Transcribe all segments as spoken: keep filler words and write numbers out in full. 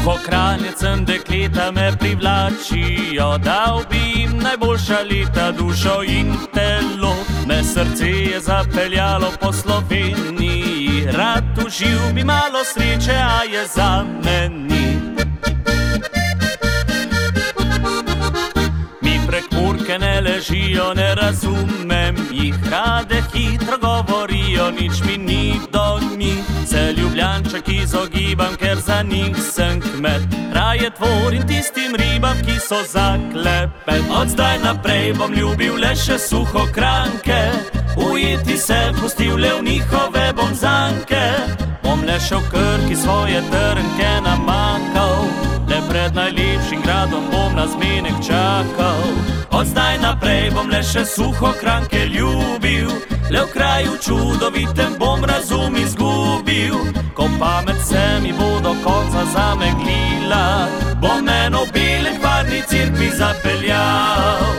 Suhokranjecem dekleta me privlačijo, dal bi jim najboljša leta, dušo in telo. Me srce je zapeljalo po Sloveniji, rad uživ bi malo sreče, a je za meni. Mi Prekmurke ne ležijo, ne razumem jih, rade hitro govorijo, nič mi ni do njih. Se Ljubljanček izogibam, ker za njih sem kmet, raje tvorim tistim ribam, ki so za klepet. Od zdaj naprej bom ljubil le še Suhokranke, ujeti se pustil le v njihove bom zanke. Bom le še v Krki svoje trnke namakal, le pred najlepšim gradom bom na zmenek čakal. Od zdaj naprej bom le še Suhokranke ljubil, le v kraju čudovitem bom razum izgubil. Ko pamet se mi bo do konca zameglila, bom eno v bele kvarni cerkvi zapeljal.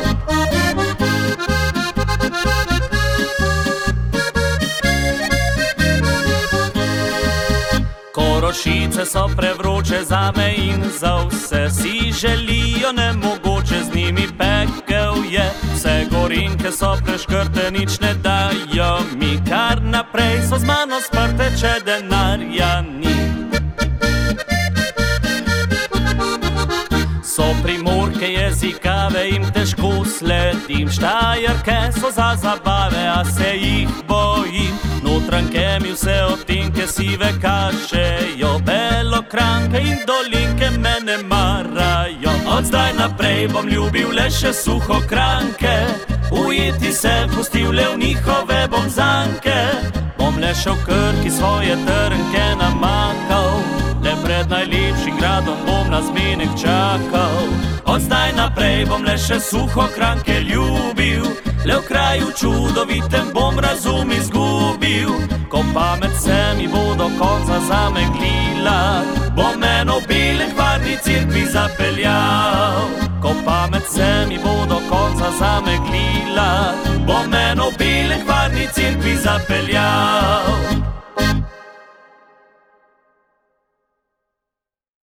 Korošice so prevroče zame in za vse, si želijo nemogoče, z njimi pekel je. Vse Gorenjke so preškrte, nič ne dajo mi, kar naprej so z mano sprte, če denarja ni. So Primorke jezikave, jim težko sledim, Štajerke so za zabave, a se jih bojim. Notranjke mi vse odtenke sive kažejo, Belokranjke in Dolinke me ne marajo. Od zdaj naprej bom ljubil le še Suhokranke, ujeti se pustil le v njihove bom zanke. Bom le še v Krki svoje trnke namakal, le pred najlepšim gradom bom na zmenek čakal. Od zdaj naprej bom le še Suhokranke ljubil, le v kraju čudovitem bom razum izgubil. Ko pamet se mi bo do konca zameglila, bom eno v bele kvarni cerkvi zapeljal. Ko pamet se mi bo do konca zameglila,